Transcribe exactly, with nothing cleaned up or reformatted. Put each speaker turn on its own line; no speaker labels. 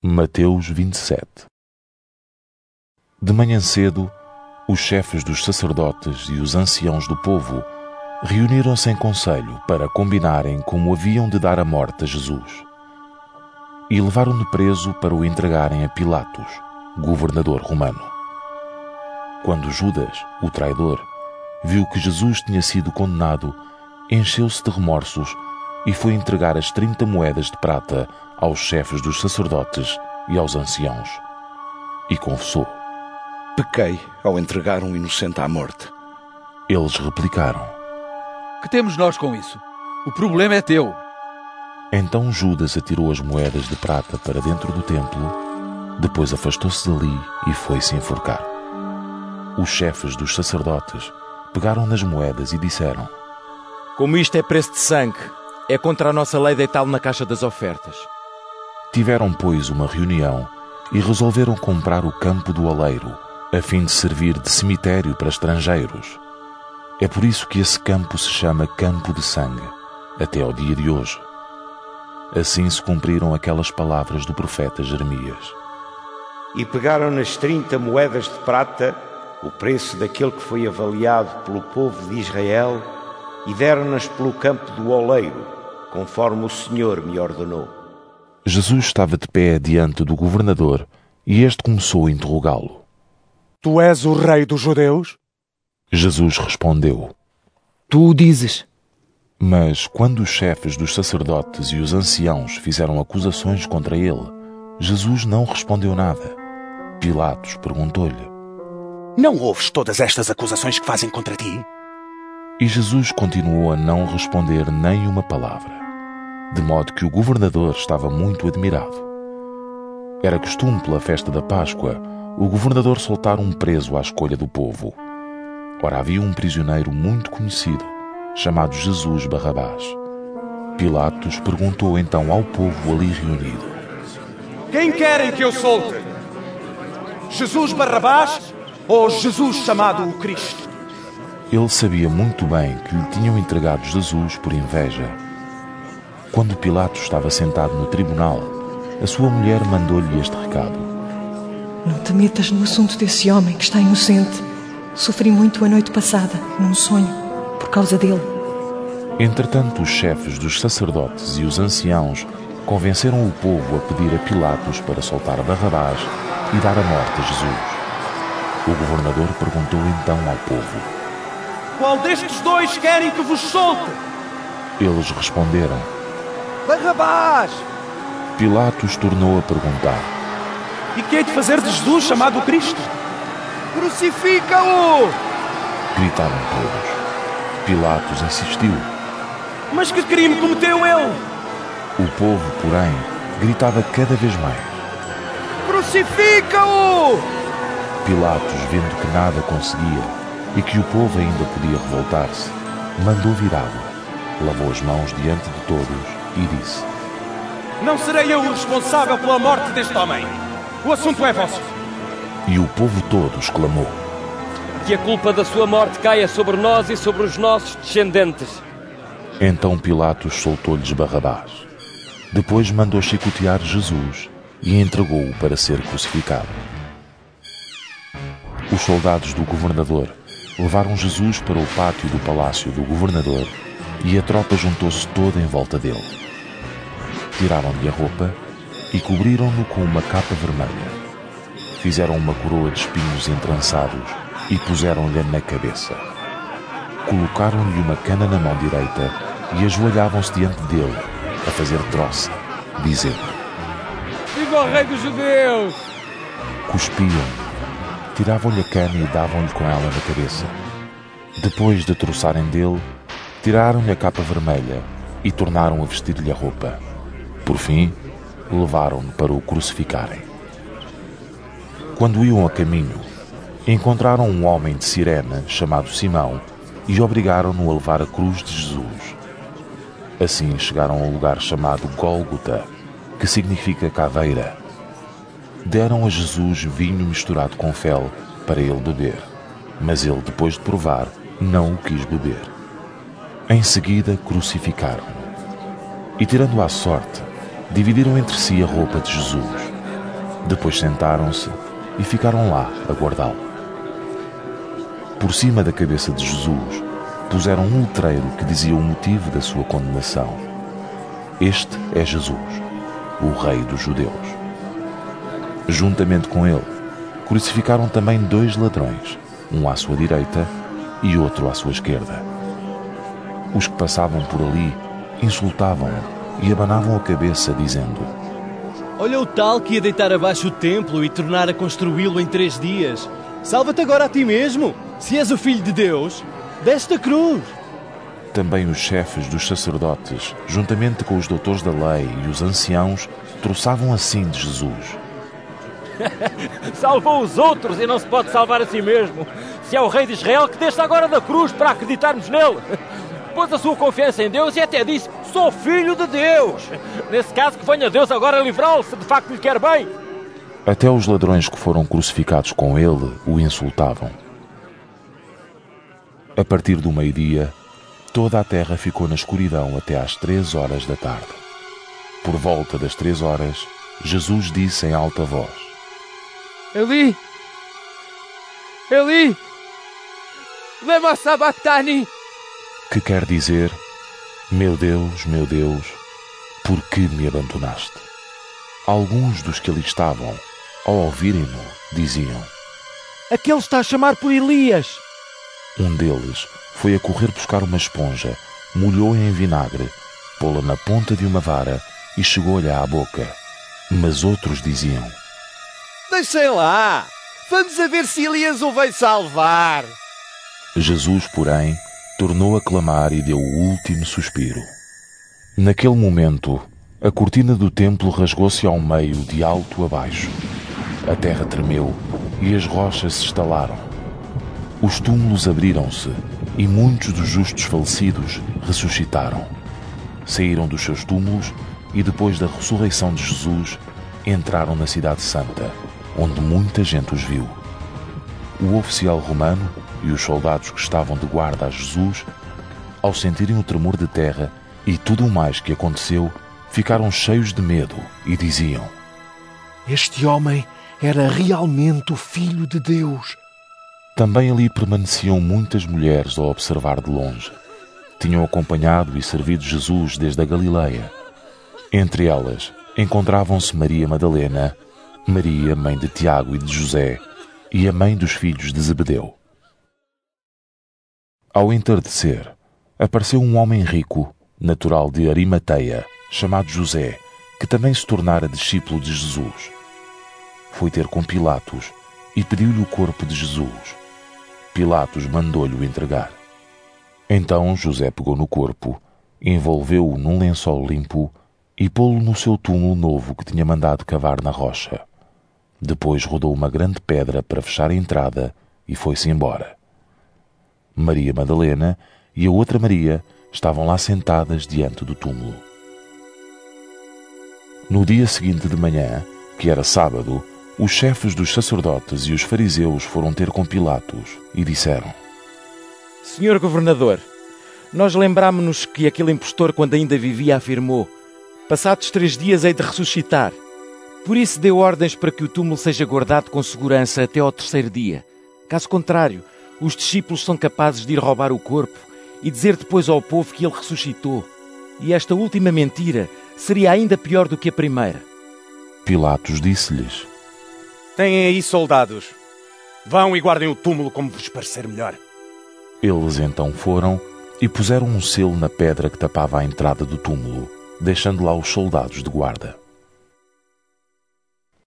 Mateus vinte e sete. De manhã cedo, os chefes dos sacerdotes e os anciãos do povo reuniram-se em conselho para combinarem como haviam de dar a morte a Jesus. E levaram-no preso para o entregarem a Pilatos, governador romano. Quando Judas, o traidor, viu que Jesus tinha sido condenado, encheu-se de remorsos e foi entregar as trinta moedas de prata aos chefes dos sacerdotes e aos anciãos. E confessou:
Pequei ao entregar um inocente à morte.
Eles replicaram:
Que temos nós com isso? O problema é teu.
Então Judas atirou as moedas de prata para dentro do templo, depois afastou-se dali e foi-se enforcar. Os chefes dos sacerdotes pegaram nas moedas e disseram:
Como isto é preço de sangue, é contra a nossa lei deitá-lo na caixa das ofertas.
Tiveram, pois, uma reunião e resolveram comprar o campo do oleiro, a fim de servir de cemitério para estrangeiros. É por isso que esse campo se chama Campo de Sangue, até ao dia de hoje. Assim se cumpriram aquelas palavras do profeta Jeremias.
E pegaram nas trinta moedas de prata, o preço daquele que foi avaliado pelo povo de Israel, e deram-nas pelo campo do oleiro, conforme o Senhor me ordenou.
Jesus estava de pé diante do governador e este começou a interrogá-lo.
Tu és o rei dos judeus?
Jesus respondeu:
Tu o dizes.
Mas quando os chefes dos sacerdotes e os anciãos fizeram acusações contra ele, Jesus não respondeu nada. Pilatos perguntou-lhe:
Não ouves todas estas acusações que fazem contra ti?
E Jesus continuou a não responder nem uma palavra, de modo que o governador estava muito admirado. Era costume pela festa da Páscoa o governador soltar um preso à escolha do povo. Ora, havia um prisioneiro muito conhecido, chamado Jesus Barrabás. Pilatos perguntou então ao povo ali reunido:
Quem querem que eu solte? Jesus Barrabás ou Jesus chamado o Cristo?
Ele sabia muito bem que lhe tinham entregado Jesus por inveja. Quando Pilatos estava sentado no tribunal, a sua mulher mandou-lhe este recado:
Não te metas no assunto desse homem que está inocente. Sofri muito a noite passada, num sonho, por causa dele.
Entretanto, os chefes dos sacerdotes e os anciãos convenceram o povo a pedir a Pilatos para soltar Barrabás e dar a morte a Jesus. O governador perguntou então ao povo:
Qual destes dois querem que vos solte?
Eles responderam:
Barrabás!
Pilatos tornou a perguntar:
E que hei de fazer de Jesus chamado Cristo? Crucifica-o!
Gritaram todos. Pilatos insistiu.
Mas que crime cometeu ele?
O povo, porém, gritava cada vez mais:
Crucifica-o!
Pilatos, vendo que nada conseguia e que o povo ainda podia revoltar-se, mandou vir água, lavou as mãos diante de todos e disse:
Não serei eu o responsável pela morte deste homem. O assunto é vosso.
E o povo todo exclamou:
Que a culpa da sua morte caia sobre nós e sobre os nossos descendentes.
Então Pilatos soltou-lhes Barrabás. Depois mandou chicotear Jesus e entregou-o para ser crucificado. Os soldados do governador levaram Jesus para o pátio do palácio do governador e a tropa juntou-se toda em volta dele. Tiraram-lhe a roupa e cobriram-no com uma capa vermelha. Fizeram uma coroa de espinhos entrançados e puseram-lhe na cabeça. Colocaram-lhe uma cana na mão direita e ajoelhavam-se diante dele, a fazer troça, dizendo:
Viva o rei dos judeus!
Cuspiam, tiravam-lhe a cana e davam-lhe com ela na cabeça. Depois de troçarem dele, tiraram-lhe a capa vermelha e tornaram a vestir-lhe a roupa. Por fim, levaram-no para o crucificarem. Quando iam a caminho, encontraram um homem de Cirene chamado Simão e obrigaram-no a levar a cruz de Jesus. Assim chegaram a um lugar chamado Gólgota, que significa caveira. Deram a Jesus vinho misturado com fel para ele beber, mas ele, depois de provar, não o quis beber. Em seguida, crucificaram-no. E, tirando à sorte, dividiram entre si a roupa de Jesus. Depois sentaram-se e ficaram lá a guardá-lo. Por cima da cabeça de Jesus puseram um letreiro que dizia o motivo da sua condenação: Este é Jesus, o Rei dos Judeus. Juntamente com ele, crucificaram também dois ladrões, um à sua direita e outro à sua esquerda. Os que passavam por ali insultavam-no e abanavam a cabeça, dizendo:
Olha o tal que ia deitar abaixo o templo e tornar a construí-lo em três dias. Salva-te agora a ti mesmo, se és o Filho de Deus, desce da cruz.
Também os chefes dos sacerdotes, juntamente com os doutores da lei e os anciãos, troçavam assim de Jesus:
Salvou os outros e não se pode salvar a si mesmo. Se é o Rei de Israel, que desça agora da cruz para acreditarmos nele. Pôs a sua confiança em Deus e até disse: Sou filho de Deus. Nesse caso, que venha Deus agora livrá-lo, se de facto lhe quer bem.
Até os ladrões que foram crucificados com ele o insultavam. A partir do meio-dia, toda a terra ficou na escuridão até às três horas da tarde. Por volta das três horas, Jesus disse em alta voz:
Eli, Eli, lema sabachthani,
que quer dizer: Meu Deus, meu Deus, por que me abandonaste? Alguns dos que ali estavam, ao ouvirem-no, diziam:
Aquele está a chamar por Elias.
Um deles foi a correr buscar uma esponja, molhou-a em vinagre, pô-la na ponta de uma vara e chegou-lhe à boca. Mas outros diziam:
Deixem lá, vamos a ver se Elias o vai salvar.
Jesus, porém, tornou a clamar e deu o último suspiro. Naquele momento, a cortina do templo rasgou-se ao meio, de alto a baixo. A terra tremeu e as rochas se estalaram. Os túmulos abriram-se e muitos dos justos falecidos ressuscitaram. Saíram dos seus túmulos e, depois da ressurreição de Jesus, entraram na Cidade Santa, onde muita gente os viu. O oficial romano e os soldados que estavam de guarda a Jesus, ao sentirem o tremor de terra e tudo o mais que aconteceu, ficaram cheios de medo e diziam:
Este homem era realmente o Filho de Deus.
Também ali permaneciam muitas mulheres a observar de longe. Tinham acompanhado e servido Jesus desde a Galileia. Entre elas encontravam-se Maria Madalena, Maria, mãe de Tiago e de José, e a mãe dos filhos de Zebedeu. Ao entardecer, apareceu um homem rico, natural de Arimateia, chamado José, que também se tornara discípulo de Jesus. Foi ter com Pilatos e pediu-lhe o corpo de Jesus. Pilatos mandou-lhe o entregar. Então José pegou no corpo, envolveu-o num lençol limpo e pô-lo no seu túmulo novo que tinha mandado cavar na rocha. Depois rodou uma grande pedra para fechar a entrada e foi-se embora. Maria Madalena e a outra Maria estavam lá sentadas diante do túmulo. No dia seguinte de manhã, que era sábado, os chefes dos sacerdotes e os fariseus foram ter com Pilatos e disseram:
Senhor governador, nós lembrámo-nos que aquele impostor, quando ainda vivia, afirmou: Passados três dias hei de ressuscitar. Por isso deu ordens para que o túmulo seja guardado com segurança até ao terceiro dia. Caso contrário, os discípulos são capazes de ir roubar o corpo e dizer depois ao povo que ele ressuscitou. E esta última mentira seria ainda pior do que a primeira.
Pilatos disse-lhes:
Têm aí soldados. Vão e guardem o túmulo como vos parecer melhor.
Eles então foram e puseram um selo na pedra que tapava a entrada do túmulo, deixando lá os soldados de guarda.